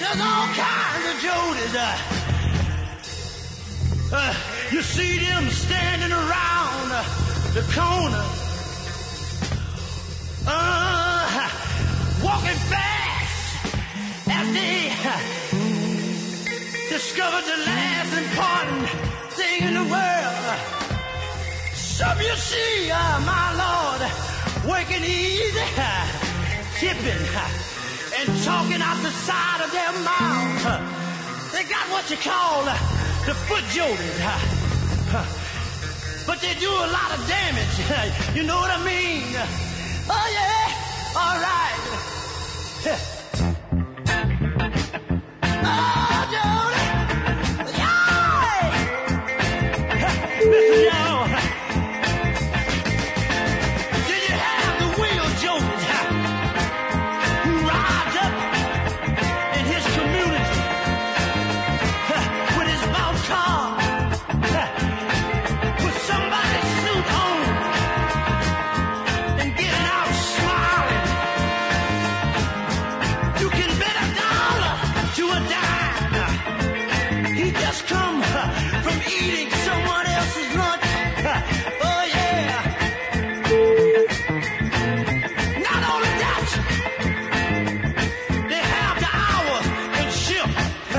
There's all kinds of Jodies. You see them standing around the corner, walking fast as they discovered the last important thing in the world. Some you see, my Lord, working easy, tipping, and talking out the side of their mouth. They got what you call the foot Jodies, but they do a lot of damage. You know what I mean? Oh yeah, all right. Oh, Jody, yeah. Listen, y'all. Did you have the wheel Jodies who rides up in his community with his boss car, with somebody's suit on, and getting out smiling? You can bet $1 to a dime. He just come from eating someone else's lunch. Oh yeah. Not only that, they have the hour and shift.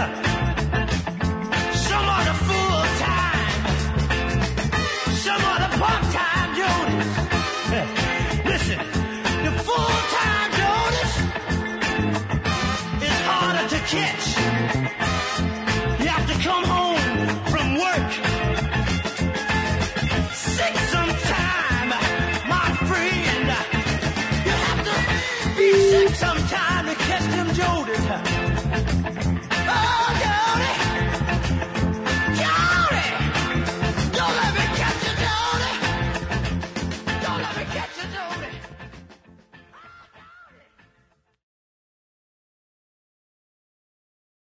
Some are the full time, some are the part time Jodies. Listen, the full time Jodies is harder to catch. You have to come home from work sick sometime, my friend. You have to be sick sometime to catch them Jodies.